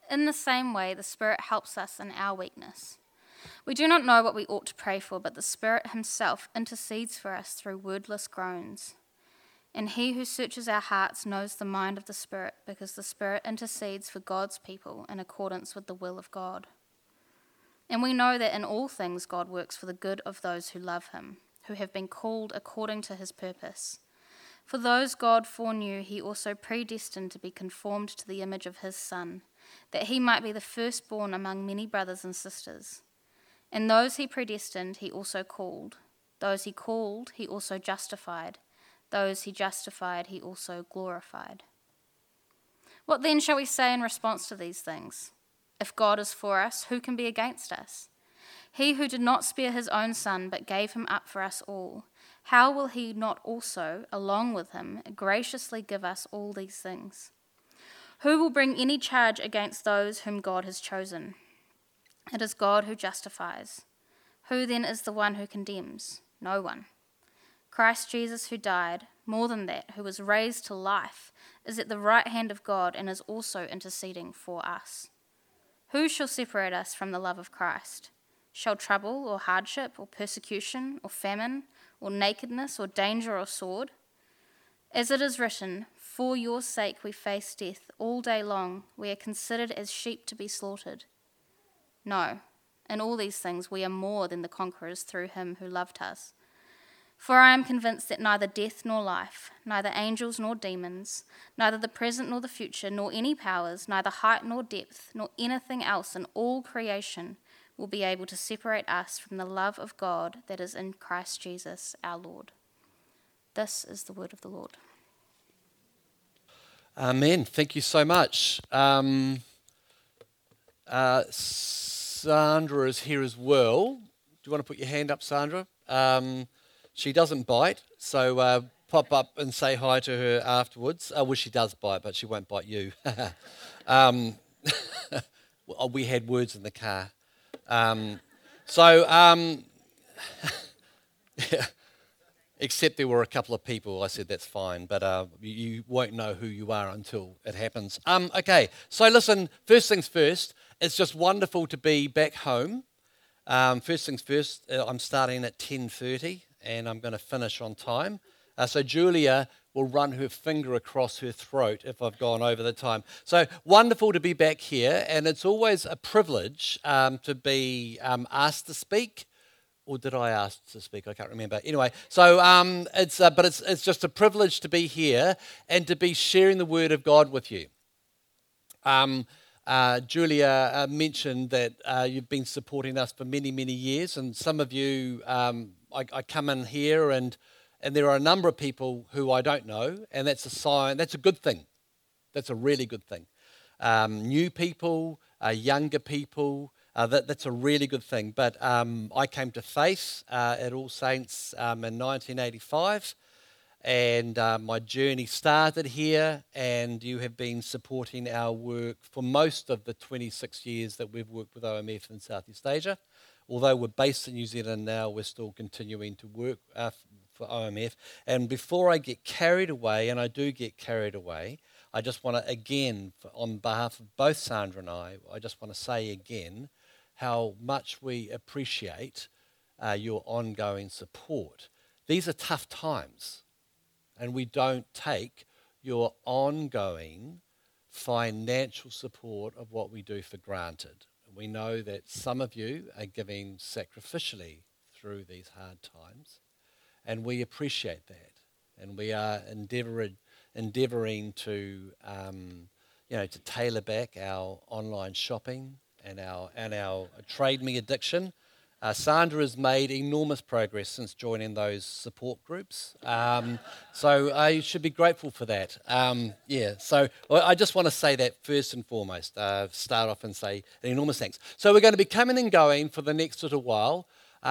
In the same way, the Spirit helps us in our weakness. We do not know what we ought to pray for, but the Spirit himself intercedes for us through wordless groans. And he who searches our hearts knows the mind of the Spirit, because the Spirit intercedes for God's people in accordance with the will of God. And we know that in all things God works for the good of those who love him, who have been called according to his purpose. For those God foreknew, he also predestined to be conformed to the image of his Son, that he might be the firstborn among many brothers and sisters. And those he predestined, he also called. Those he called, he also justified. Those he justified, he also glorified. What then shall we say in response to these things? If God is for us, who can be against us? He who did not spare his own Son, but gave him up for us all, how will he not also, along with him, graciously give us all these things? Who will bring any charge against those whom God has chosen? It is God who justifies. Who then is the one who condemns? No one. Christ Jesus, who died, more than that, who was raised to life, is at the right hand of God and is also interceding for us. Who shall separate us from the love of Christ? Shall trouble or hardship or persecution or famine or nakedness or danger or sword? As it is written, for your sake we face death all day long. We are considered as sheep to be slaughtered. No, in all these things we are more than the conquerors through him who loved us. For I am convinced that neither death nor life, neither angels nor demons, neither the present nor the future, nor any powers, neither height nor depth, nor anything else in all creation will be able to separate us from the love of God that is in Christ Jesus our Lord. This is the word of the Lord. Amen. Thank you so much. Sandra is here as well. Do you want to put your hand up, Sandra? She doesn't bite, so pop up and say hi to her afterwards. Well, she does bite, but she won't bite you. We had words in the car. Except there were a couple of people, I said that's fine, but you won't know who you are until it happens. Okay, so listen, first things first, it's just wonderful to be back home. First things first, I'm starting at 10:30 and I'm going to finish on time. So Julia will run her finger across her throat if I've gone over the time. So wonderful to be back here, and it's always a privilege to be asked to speak. Or did I ask to speak? I can't remember. Anyway, so it's just a privilege to be here and to be sharing the Word of God with you. Julia mentioned that you've been supporting us for many, many years, and some of you, I come in here and there are a number of people who I don't know, and that's a sign. That's a good thing. That's a really good thing. New people, younger people. That's a really good thing. But I came to faith at All Saints in 1985, and my journey started here, and you have been supporting our work for most of the 26 years that we've worked with OMF in Southeast Asia. Although we're based in New Zealand now, we're still continuing to work for OMF. And before I get carried away, and I do get carried away, I just want to again, on behalf of both Sandra and I just want to say again how much we appreciate your ongoing support. These are tough times, and we don't take your ongoing financial support of what we do for granted. We know that some of you are giving sacrificially through these hard times, and we appreciate that. And we are endeavouring to, to tailor back our online shopping and our Trade Me addiction. Sandra has made enormous progress since joining those support groups. So you should be grateful for that. So I just want to say that first and foremost. Start off and say an enormous thanks. So we're going to be coming and going for the next little while.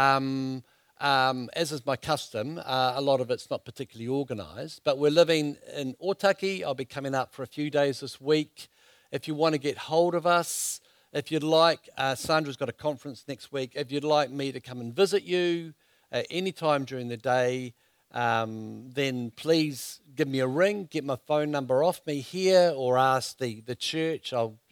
As is my custom, a lot of it's not particularly organised, but we're living in Otaki. I'll be coming up for a few days this week. If you want to get hold of us, if you'd like, Sandra's got a conference next week. If you'd like me to come and visit you any time during the day, then please give me a ring, get my phone number off me here, or ask the church. I'll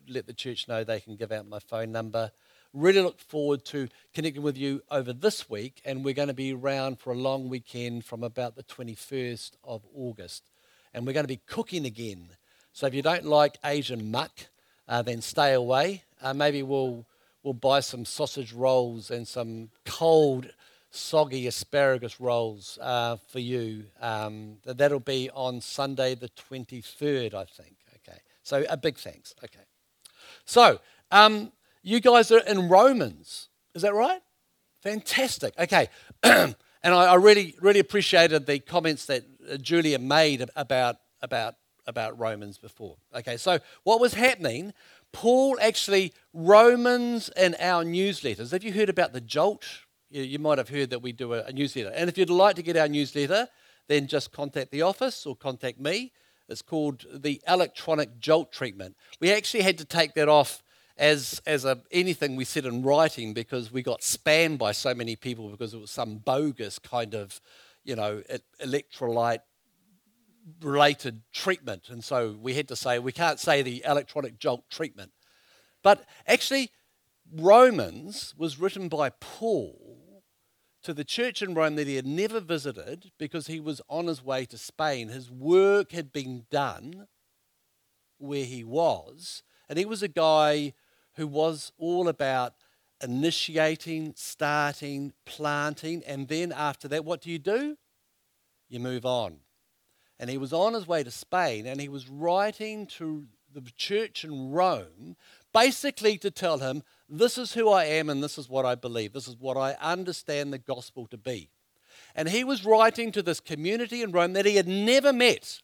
let the church know they can give out my phone number. Really look forward to connecting with you over this week, and we're going to be around for a long weekend from about the 21st of August. And we're going to be cooking again. So if you don't like Asian muck, then stay away. Maybe we'll buy some sausage rolls and some cold, soggy asparagus rolls for you. That'll be on Sunday the 23rd, I think. Okay. So a big thanks. Okay. So, you guys are in Romans, is that right? Fantastic. Okay, and I really, really appreciated the comments that Julia made about Romans before. Okay, so what was happening? Paul actually, Romans in our newsletters. Have you heard about the Jolt? You might have heard that we do a newsletter. And if you'd like to get our newsletter, then just contact the office or contact me. It's called the electronic Jolt treatment. We actually had to take that off as anything we said in writing because we got spammed by so many people because it was some bogus kind of, electrolyte related treatment. And so we had to say, we can't say the electronic Jolt treatment. But actually, Romans was written by Paul to the church in Rome that he had never visited because he was on his way to Spain. His work had been done where he was, and he was a guy who was all about initiating, starting, planting, and then after that, what do? You move on. And he was on his way to Spain, and he was writing to the church in Rome, basically to tell him, this is who I am and this is what I believe. This is what I understand the gospel to be. And he was writing to this community in Rome that he had never met.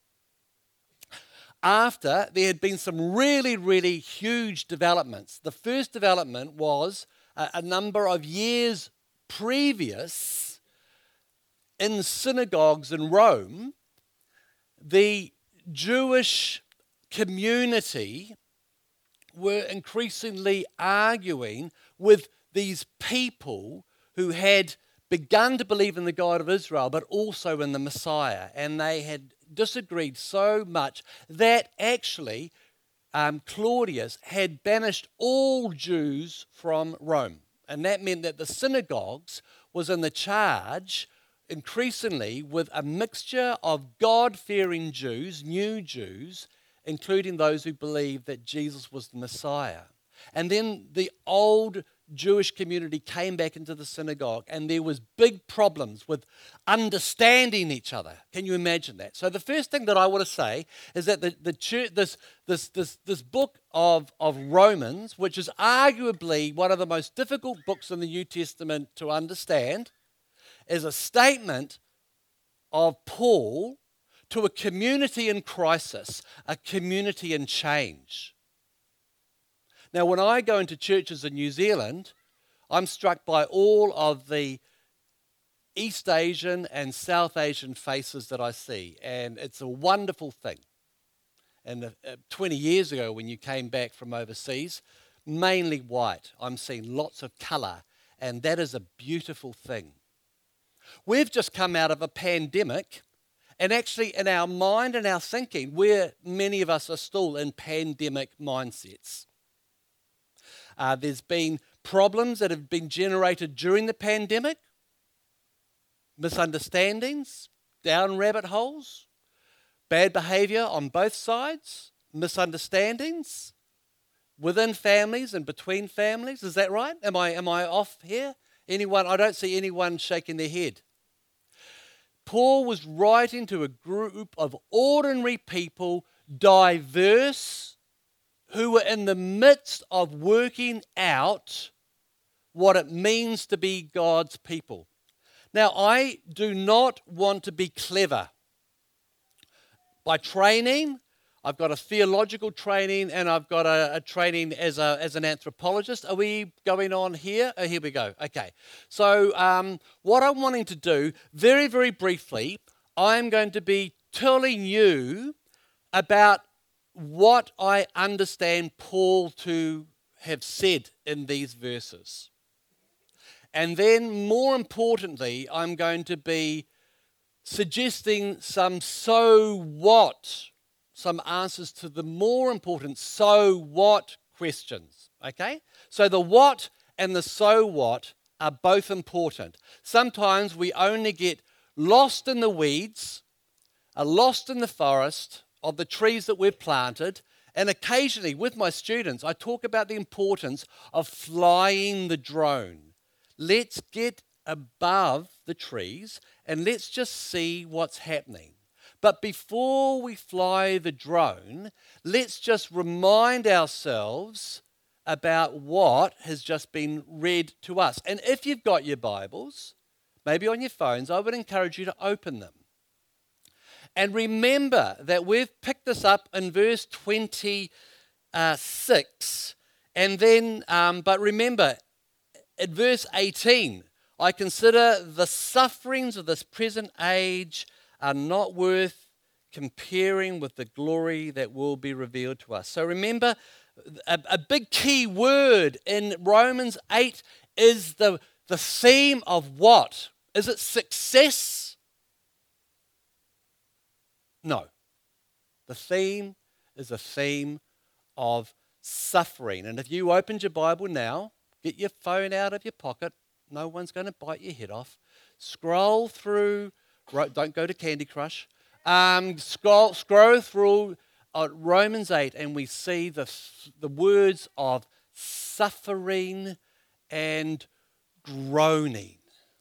After there had been some really, really huge developments. The first development was a number of years previous in synagogues in Rome, the Jewish community were increasingly arguing with these people who had begun to believe in the God of Israel, but also in the Messiah. And they had disagreed so much that actually Claudius had banished all Jews from Rome. And that meant that the synagogues was in the charge increasingly with a mixture of God-fearing Jews, new Jews, including those who believed that Jesus was the Messiah. And then the old Jewish community came back into the synagogue, and there was big problems with understanding each other. Can you imagine that? So the first thing that I want to say is that the church, this book of Romans, which is arguably one of the most difficult books in the New Testament to understand, is a statement of Paul to a community in crisis, a community in change. Now, when I go into churches in New Zealand, I'm struck by all of the East Asian and South Asian faces that I see, and it's a wonderful thing. And 20 years ago, when you came back from overseas, mainly white, I'm seeing lots of colour, and that is a beautiful thing. We've just come out of a pandemic, and actually in our mind and our thinking, many of us are still in pandemic mindsets. There's been problems that have been generated during the pandemic, misunderstandings, down rabbit holes, bad behaviour on both sides, misunderstandings within families and between families. Is that right? Am I off here? Anyone? I don't see anyone shaking their head. Paul was writing to a group of ordinary people, diverse, who were in the midst of working out what it means to be God's people. Now, I do not want to be clever. By training, I've got a theological training and I've got a training as an anthropologist. Are we going on here? Oh, here we go. Okay. So what I'm wanting to do, very, very briefly, I'm going to be telling you about what I understand Paul to have said in these verses. And then, more importantly, I'm going to be suggesting some so what some answers to the more important so what questions, okay? So the what and the so what are both important. Sometimes we only get lost in the weeds, are lost in the forest of the trees that we've planted, and occasionally with my students I talk about the importance of flying the drone. Let's get above the trees and let's just see what's happening. But before we fly the drone, let's just remind ourselves about what has just been read to us. And if you've got your Bibles, maybe on your phones, I would encourage you to open them. And remember that we've picked this up in verse 26, and then, but remember, at verse 18, I consider the sufferings of this present age are not worth comparing with the glory that will be revealed to us. So remember, a big key word in Romans 8 is the theme of what? Is it success? No. The theme is a theme of suffering. And if you opened your Bible now, get your phone out of your pocket, no one's going to bite your head off. Scroll through, don't go to Candy Crush. Scroll through Romans 8 and we see the words of suffering and groaning.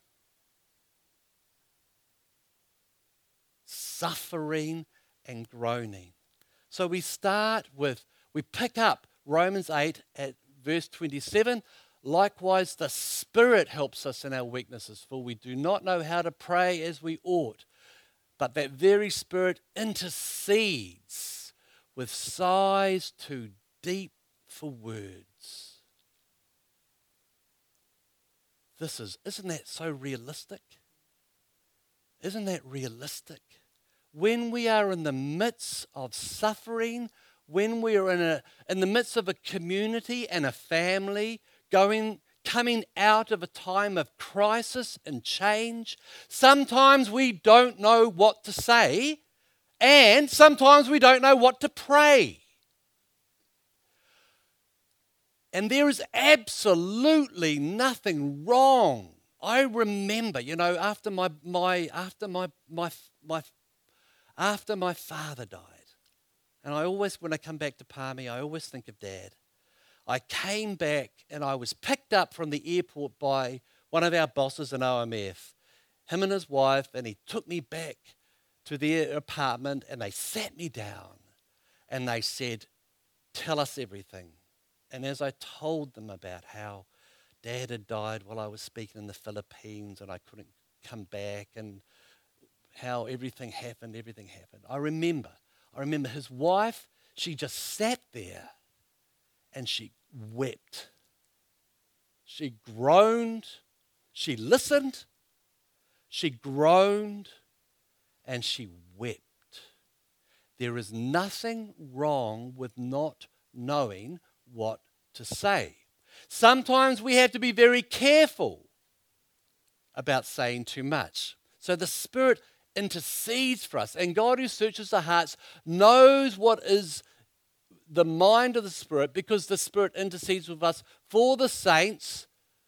Suffering and groaning. So we pick up Romans 8 at verse 27. Likewise, the Spirit helps us in our weaknesses, for we do not know how to pray as we ought. But that very Spirit intercedes with sighs too deep for words. Isn't that so realistic? Isn't that realistic? When we are in the midst of suffering, when we are in the midst of a community and a family, coming out of a time of crisis and change, sometimes we don't know what to say, and sometimes we don't know what to pray. And there is absolutely nothing wrong. I remember, after my father died, and when I come back to Palmy, I always think of Dad. I came back and I was picked up from the airport by one of our bosses in OMF, him and his wife, and he took me back to their apartment and they sat me down and they said, "Tell us everything." And as I told them about how Dad had died while I was speaking in the Philippines and I couldn't come back and how everything happened. I remember his wife, she just sat there and she wept. She groaned, she listened, she groaned, and she wept. There is nothing wrong with not knowing what to say. Sometimes we have to be very careful about saying too much. So the Spirit intercedes for us, and God who searches the hearts knows what is the mind of the Spirit, because the Spirit intercedes with us for the saints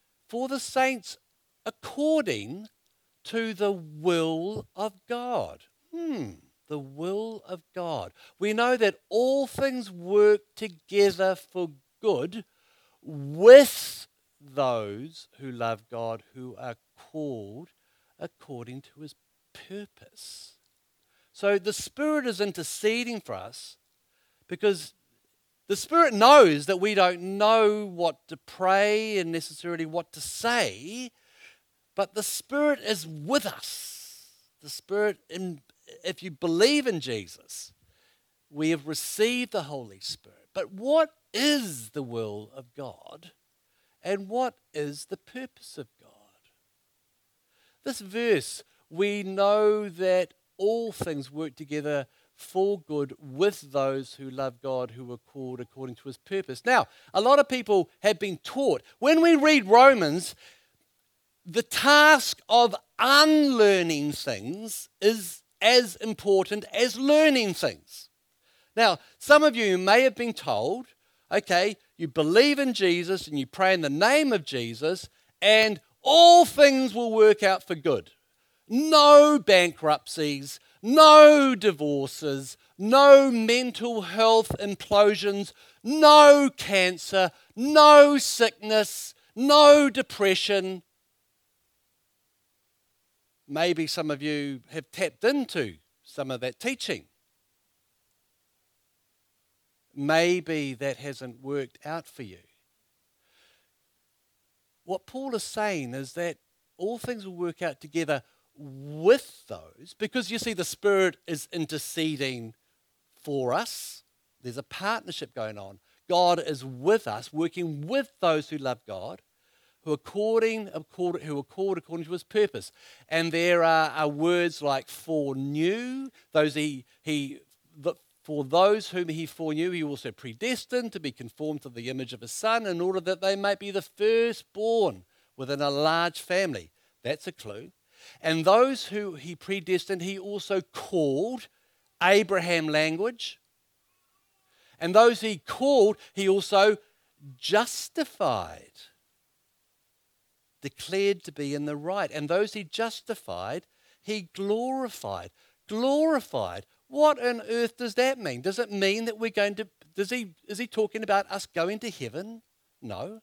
according to the will of God. The will of God. We know that all things work together for good with those who love God, who are called according to his purpose. So the Spirit is interceding for us because the Spirit knows that we don't know what to pray and necessarily what to say, but the Spirit is with us. The Spirit, if you believe in Jesus, we have received the Holy Spirit. But what is the will of God and what is the purpose of God? This verse, we know that all things work together for good with those who love God, who are called according to his purpose. Now, a lot of people have been taught, when we read Romans, the task of unlearning things is as important as learning things. Now, some of you may have been told, okay, you believe in Jesus and you pray in the name of Jesus and all things will work out for good. No bankruptcies, no divorces, no mental health implosions, no cancer, no sickness, no depression. Maybe some of you have tapped into some of that teaching. Maybe that hasn't worked out for you. What Paul is saying is that all things will work out together with those, because you see the Spirit is interceding for us. There's a partnership going on. God is with us, working with those who love God, who are called according to his purpose. And there are words like foreknew, for those whom he foreknew, he also predestined to be conformed to the image of his Son, in order that they might be the firstborn within a large family. That's a clue. And those who he predestined, he also called, Abraham language. And those he called, he also justified, declared to be in the right. And those he justified, he glorified. Glorified. What on earth does that mean? Does it mean that we're going to, is he talking about us going to heaven? No.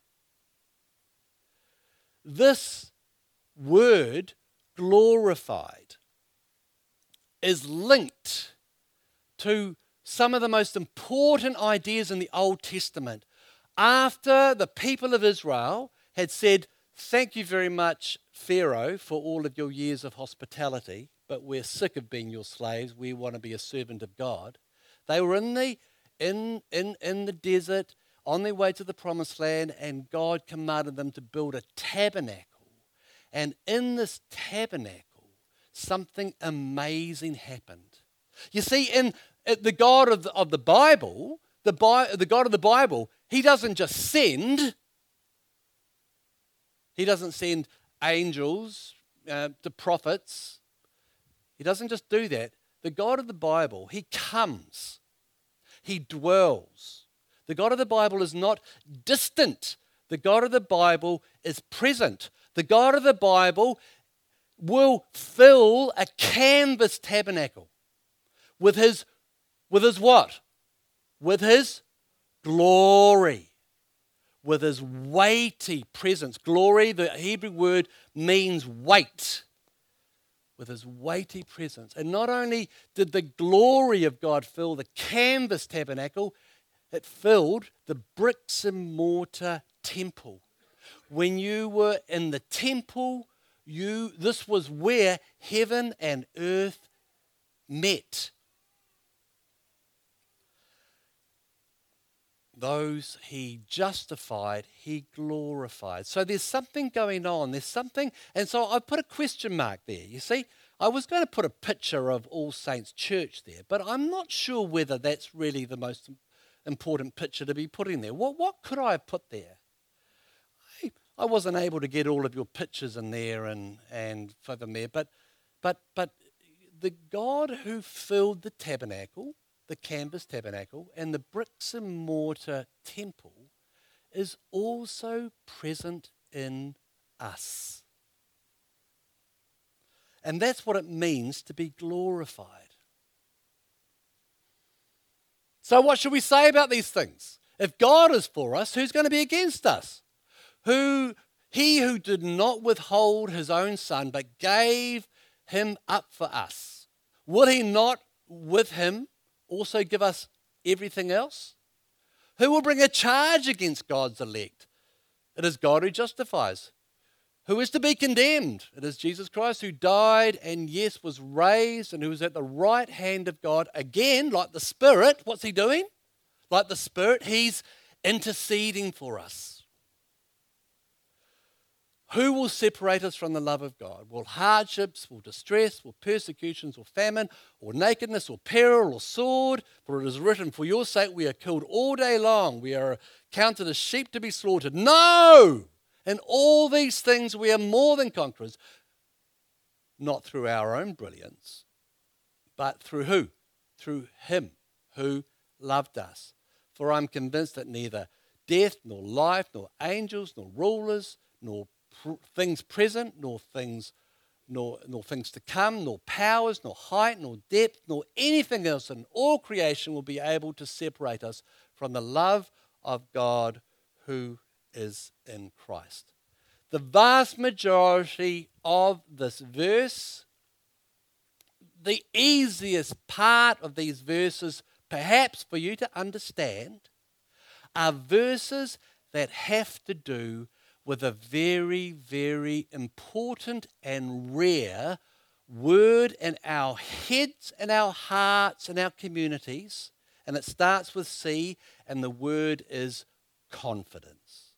This word, glorified, is linked to some of the most important ideas in the Old Testament. After the people of Israel had said, thank you very much, Pharaoh, for all of your years of hospitality, but we're sick of being your slaves. We want to be a servant of God. They were in the desert, on their way to the promised land, and God commanded them to build a tabernacle. And in this tabernacle, something amazing happened. You see, in the God of the Bible, the God of the Bible, he doesn't just send. He doesn't send angels to prophets. He doesn't just do that. The God of the Bible, he comes. He dwells. The God of the Bible is not distant. The God of the Bible is present. The God of the Bible will fill a canvas tabernacle with his what? With his glory. With his weighty presence. Glory, the Hebrew word, means weight. With his weighty presence. And not only did the glory of God fill the canvas tabernacle, it filled the bricks and mortar temple. When you were in the temple, this was where heaven and earth met. Those he justified, he glorified. So there's something going on. There's something, and so I put a question mark there. You see, I was going to put a picture of All Saints Church there, but I'm not sure whether that's really the most important picture to be put in there. What could I have put there? I wasn't able to get all of your pictures in there and put them there, but the God who filled the tabernacle, the canvas tabernacle, and the bricks and mortar temple is also present in us. And that's what it means to be glorified. So what should we say about these things? If God is for us, who's going to be against us? He who did not withhold his own Son, but gave him up for us, will he not with him also give us everything else? Who will bring a charge against God's elect? It is God who justifies. Who is to be condemned? It is Jesus Christ, who died and yes, was raised, and who is at the right hand of God. Again, like the Spirit, what's he doing? Like the Spirit, he's interceding for us. Who will separate us from the love of God? Will hardships, will distress, will persecutions, or famine, or nakedness, or peril, or sword? For it is written, for your sake we are killed all day long. We are counted as sheep to be slaughtered. No! In all these things we are more than conquerors, not through our own brilliance, but through who? Through him who loved us. For I'm convinced that neither death, nor life, nor angels, nor rulers, nor things present, nor things to come, nor powers, nor height, nor depth, nor anything else in all creation will be able to separate us from the love of God who is in Christ. The vast majority of this verse, the easiest part of these verses, perhaps for you to understand, are verses that have to do with a very, very important and rare word in our heads and our hearts and our communities. And it starts with C, and the word is confidence.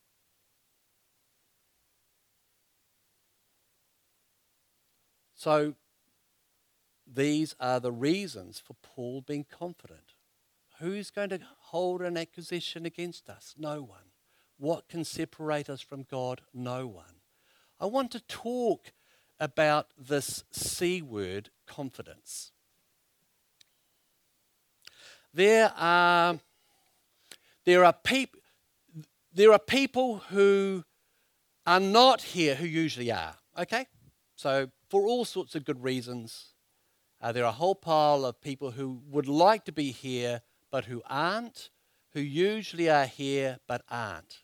So these are the reasons for Paul being confident. Who's going to hold an accusation against us? No one. What can separate us from God? No one. I want to talk about this C word, confidence. There are people who are not here who usually are, okay? So for all sorts of good reasons, there are a whole pile of people who would like to be here but who aren't, who usually are here but aren't.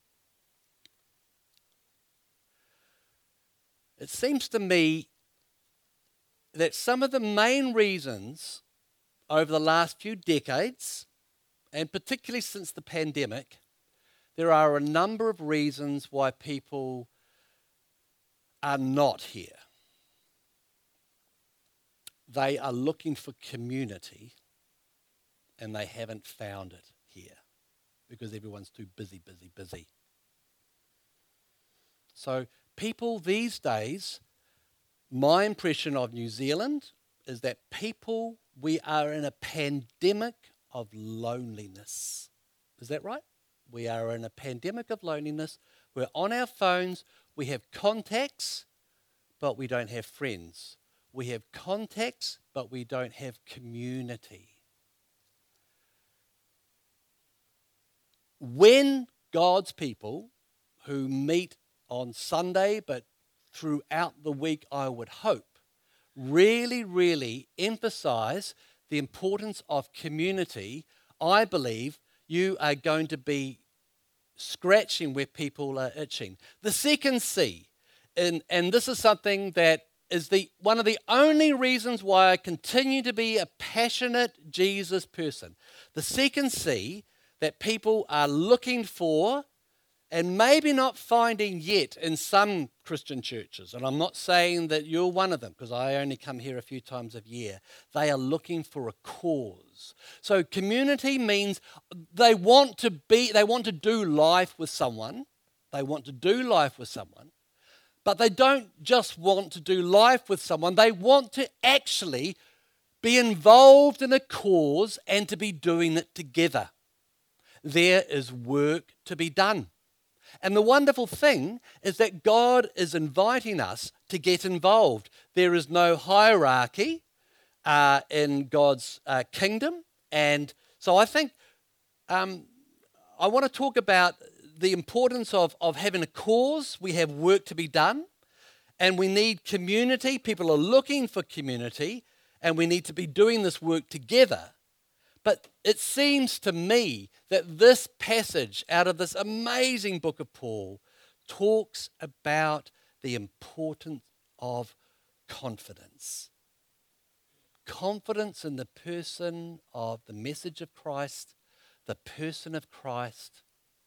It seems to me that some of the main reasons over the last few decades, and particularly since the pandemic, there are a number of reasons why people are not here. They are looking for community and they haven't found it here because everyone's too busy. So people these days, my impression of New Zealand is that we are in a pandemic of loneliness. Is that right? We are in a pandemic of loneliness. We're on our phones. We have contacts, but we don't have friends. We have contacts, but we don't have community. When God's people who meet on Sunday, but throughout the week, I would hope, really, really emphasize the importance of community, I believe you are going to be scratching where people are itching. The second C, and this is something that is one of the only reasons why I continue to be a passionate Jesus person. The second C that people are looking for and maybe not finding yet in some Christian churches, and I'm not saying that you're one of them because I only come here a few times a year, they are looking for a cause. So community means they want to do life with someone. They want to do life with someone, but they don't just want to do life with someone. They want to actually be involved in a cause and to be doing it together. There is work to be done. And the wonderful thing is that God is inviting us to get involved. There is no hierarchy in God's kingdom. And so I think I want to talk about the importance of having a cause. We have work to be done. And we need community. People are looking for community. And we need to be doing this work together. But it seems to me that this passage out of this amazing book of Paul talks about the importance of confidence. Confidence in the person of the message of Christ, the person of Christ,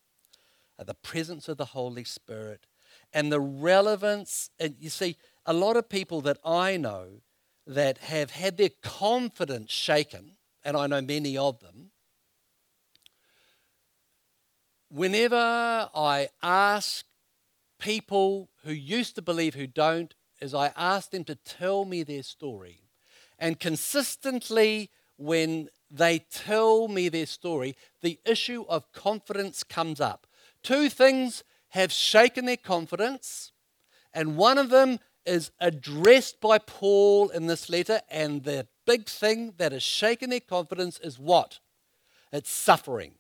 the presence of the Holy Spirit, and the relevance. And you see, a lot of people that I know that have had their confidence shaken, and I know many of them, whenever I ask people who used to believe who don't, is I ask them to tell me their story. And consistently, when they tell me their story, the issue of confidence comes up. Two things have shaken their confidence, and one of them is addressed by Paul in this letter, and the big thing that has shaken their confidence is what? It's suffering.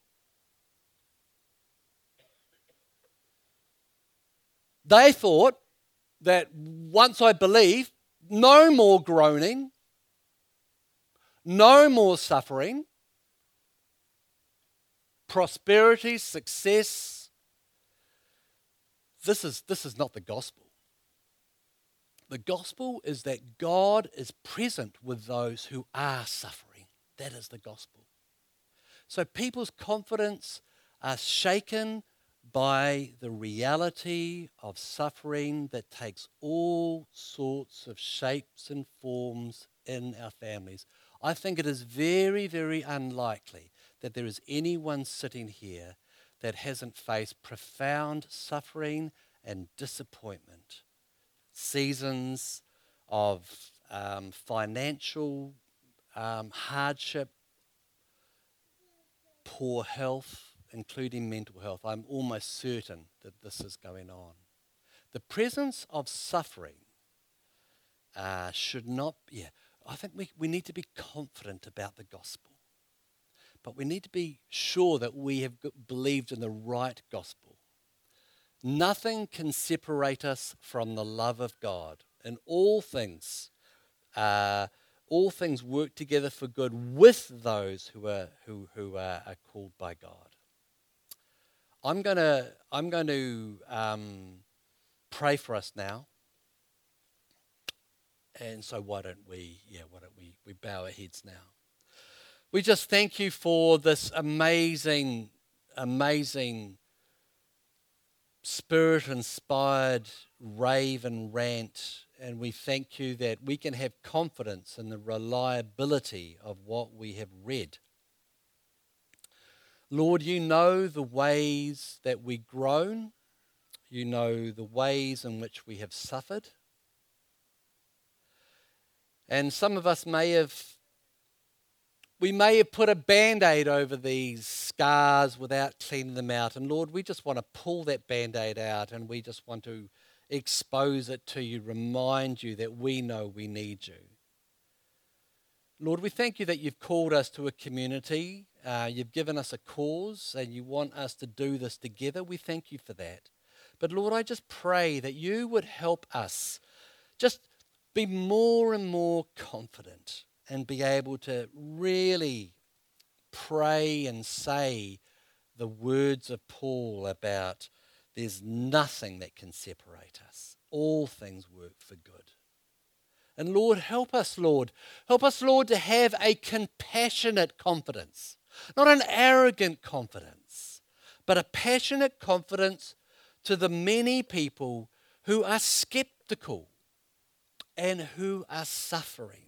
They thought that once I believe, no more groaning, no more suffering, prosperity, success. This is not the gospel. The gospel is that God is present with those who are suffering. That is the gospel. So people's confidence are shaken by the reality of suffering that takes all sorts of shapes and forms in our families. I think it is very, very unlikely that there is anyone sitting here that hasn't faced profound suffering and disappointment, seasons of financial hardship, poor health, including mental health. I'm almost certain that this is going on. The presence of suffering should not, I think we need to be confident about the gospel. But we need to be sure that we have believed in the right gospel. Nothing can separate us from the love of God. And all things work together for good with those who are called by God. I'm going to pray for us now. And so why don't we bow our heads now? We just thank you for this amazing Spirit-inspired rave and rant, and we thank you that we can have confidence in the reliability of what we have read. Lord, you know the ways that we groan. You know the ways in which we have suffered. And some of us may have put a Band-Aid over these scars without cleaning them out. And Lord, we just want to pull that Band-Aid out, and we just want to expose it to you, remind you that we know we need you. Lord, we thank you that you've called us to a community. You've given us a cause, and you want us to do this together. We thank you for that. But Lord, I just pray that you would help us just be more and more confident and be able to really pray and say the words of Paul about there's nothing that can separate us. All things work for good. And Lord, help us, Lord. Help us, Lord, to have a compassionate confidence. Not an arrogant confidence, but a passionate confidence to the many people who are skeptical and who are suffering.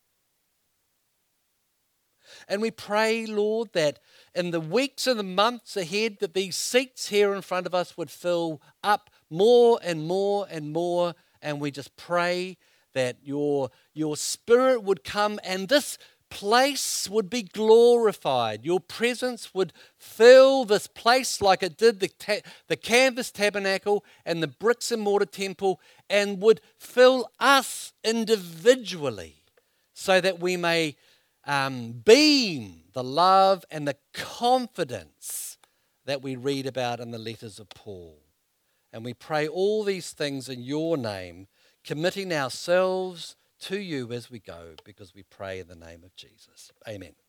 And we pray, Lord, that in the weeks and the months ahead, that these seats here in front of us would fill up more and more and more. And we just pray that your Spirit would come and this place would be glorified. Your presence would fill this place like it did the canvas tabernacle and the bricks and mortar temple, and would fill us individually so that we may beam the love and the confidence that we read about in the letters of Paul. And we pray all these things in your name, committing ourselves to you as we go, because we pray in the name of Jesus. Amen.